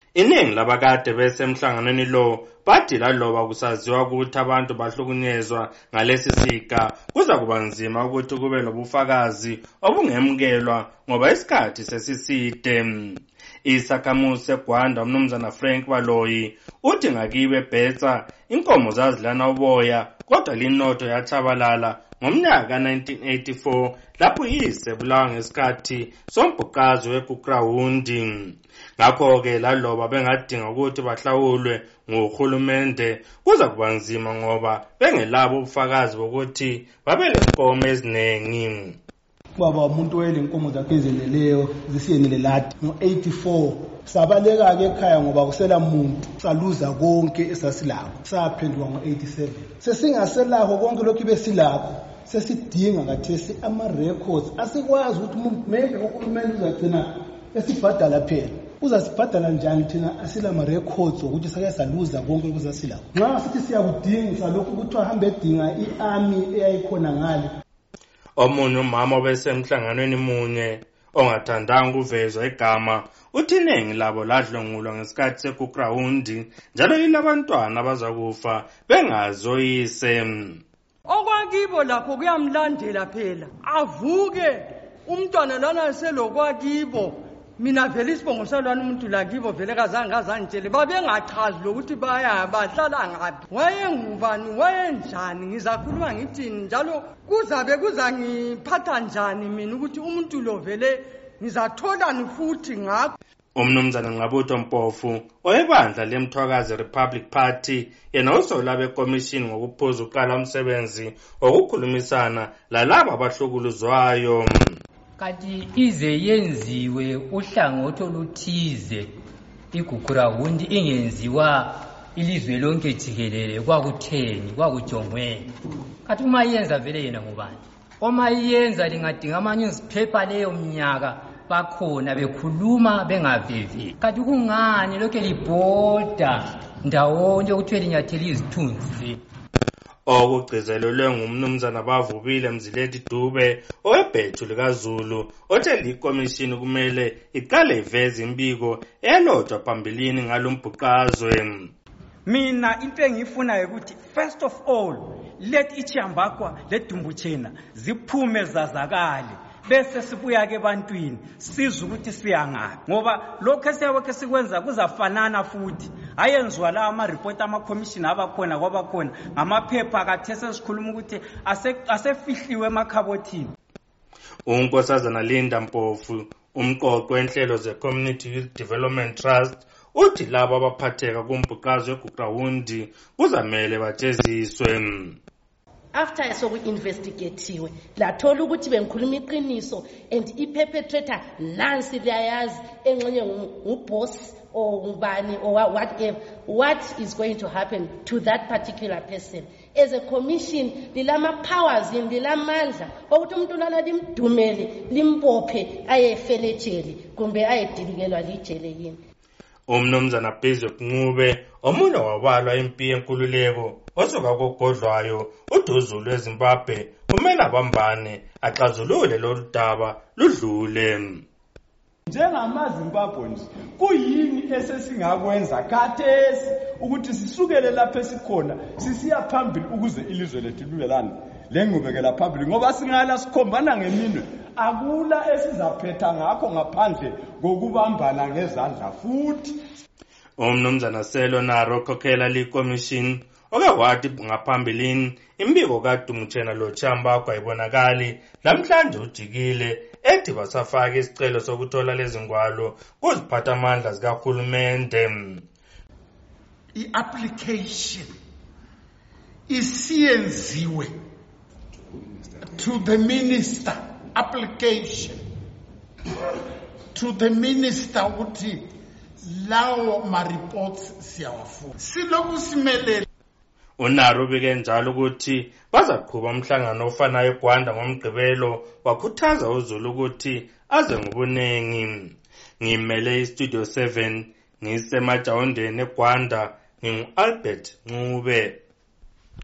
Iningi labakade besemhlanganweni lo bathi laloba kusaziwa ukuthi abantu bahlukunyezwa ngalesi siga kuza kuba nzima ukuthi kube lobufakazi obungemukelwa ngoba isikhathi sesiside. Isakhamuzi seGwanda umnumzana Frank Baloyi uthi ngakibe Betsa inkomo zazilana uboya kodwa linotho yatshabalala ngomnyaka 1984 lapho yise bulawa ngesikhathi sombhuqazo weGukrahunde. Ngakho-ke laloba bengadinga ukuthi bahlawulwe nguhulumende kuza kuba nzima ngoba bengelabo ubufakazi bokuthi babelenkomo eziningi. Baba umuntu oyelenkomo zakhe ezeneleyo zisiyenele lati ngo-84 sabaleka-ke ekhaya ngoba kusela muntu saluza konke esasilakho saphenduka ngo-87 sesingaselakho konke lokhu besilakho sesidinga kathesi ama-records asikwazi ukuthi maybe uhulumende uzagcina esibhadala phela uzasibhadala njani thina asila ama-records ukuthi sake saluza konke okuzasilakho nxa sithi siyakudinga lokhu ukuthi ahambe edinga i-army eyayikhona ngale. Omunye umama obesemhlanganweni munye ongathandanga ukuvezwa igama uthi iningi labo ladlongulwa ngesikhathi seGukrahunde njalo yilabantwana abazakufa bengazoyise. Okwakibo lapho kuyamlandela phela avuke umntwana lana selokwakibo mina vele isibongo salwana umuntu lakibo vele kazange azangitshele babengachazi lokuthi bahlala ngaphi wayengubani wayenjani ngizakhuluma ngithini njalo kuzabe kuzangiphatha njani mina ukuthi umuntu lo vele ngizatholani futhi ngakho. Umnumzana Ngqabutho Mpofu oyebandla leMthwakazi Republic Party yena usola bekomishini ngokuphuza uqala umsebenzi wokukhulumisana lalabo abahlukuluzwayo. Kati ize yenziwe uhlangothi oluthize iGukrahunde ingenziwa ilizwe lonke jikelele kwakutheni kwakujongweni. Kati uma yenza vele yena ngubani oma yenza lingadinga ama-newspaper leyo mnyaka bakhona bekhuluma bengavevi. Kati kungani lokho libhoda ndawonye ukuthi linyathela izithunzi. Okugcizelelwe ngumnumzana Bavubile Mzileti Dube owebhethu likaZulu othe likomishini kumele iqale iveze imbiko elodwa phambilini ngalombhuqazwe. Mina into engifuna ukuthi first of all let iChambakwa leDumbuchena ziphume zazakale bese sibuya ke ebantwini sizwe ukuthi siyangaphi ngoba lokho esiyabokhe sikwenza kuzafanana futhi ayenziwa la ama-report ama-commission abakhona kwabakhona ngamaphepha kathese sikhuluma ukuthi asefihliwe emakhabothini. uNkosazana Linda Mpofu umqoqo wenhlelo ze-Community Youth Development Trust uthi labo abaphatheka kumbhuqazo weGukrahunde kuzamele bajeziswe. After soku-investigatiwe lathola ukuthi bengikhuluma iqiniso and i-perpetrator nansi liyayazi engxenye nguboss or ngubani or whatever, what is going to happen to that particular person. As a commission lilama-powers lilamandla okuthi umuntu lana limdumele limbophe ayefeletsheli kumbe ayedilikelwa lijele yini. Umnumzana Bizwe Ncube omunye wabalwa impi yenkululeko osuka kogodlwayo uDuzulu eZimbabwe kumele abambane axazulule lolu daba ludlule. NjengamaZimbabweans kuyini esesingakwenza khathesi ukuthi sisukele lapha esikhona sisiya phambili ukuze ilizwe lethu liwelana lengqubekela phambili ngoba singala sikhombana ngeminwe akula esizaphetha ngakho ngaphandle kokubambana ngezandla futhi. Umnumzana Selo Naro khokhela likomishini okawathi ngaphambilini imbiko kaDumbuchena loChambakwa ayibonakali namhlanje ujikile ethi basafaka isicelo sokuthola lezi ngwalo kuziphathamandla zikahulumende. I-application isiyenziwe to the minister, application to the minister ukuthi lawo ma-reports siyawafuna siloku simelele. Unaro ubike njalo ukuthi bazaqhuba umhlangano ofanayo eGwanda ngomgqibelo wakhuthaza uZulu ukuthi aze ngobuningi. Ngimele iStudio 7 ngisemajawondeni eGwanda ngingu-Albert Ncube.